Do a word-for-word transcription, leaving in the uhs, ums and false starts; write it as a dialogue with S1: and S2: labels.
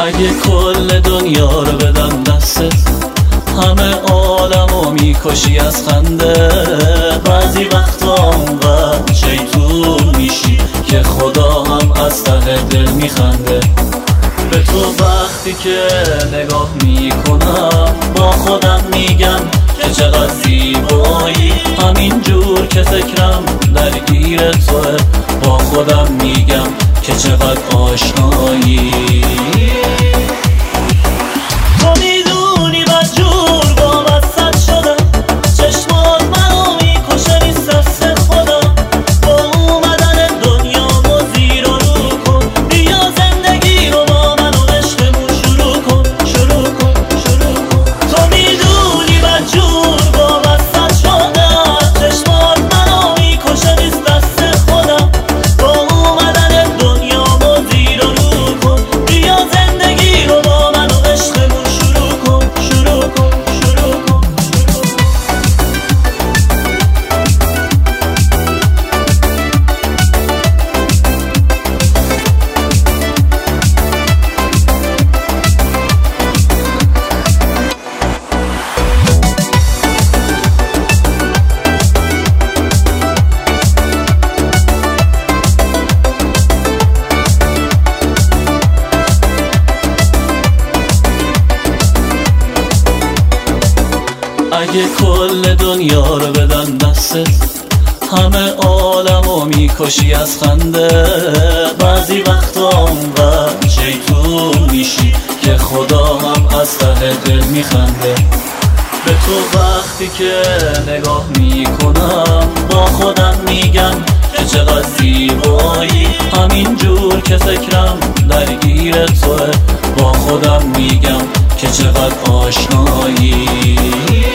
S1: اگه کل دنیا رو بدن دستت، همه عالمو میکشی از خنده. بعضی وقتا اونقدر شیطون میشی که خدا هم از ته دل میخنده. به تو وقتی که نگاه میکنم با خودم میگم که چقدر زیبایی. همین جور که فکرم درگیر توه، با خودم میگم که چقدر آشنایی. تو میدونی بدجور با وسط شدم، چشمات منو میکشه نیست دست خودم. با اومدن دنیا مو زیر و رو کن، بیا زندگی رو با من و عشقمون شروع کن شروع کن شروع کن. تو میدونی بدجور با وسط شدم، چشمات منو میکشه نیست دست خودم. با اومدن دنیا مو زیر و رو کن، بیا زندگی رو با من و عشقمون شروع کن شروع کن شروع کن. اگه کل دنیا رو بدن دستت، همه عالمو میکشی از خنده. بعضی وقتا اونقدر شیطون میشی که خدا هم از ته دل میخنده. به تو وقتی که نگاه میکنم با خودم میگم که چقدر زیبایی. همین جور که فکرم درگیر توه، با خودم میگم که چقدر آشنایی.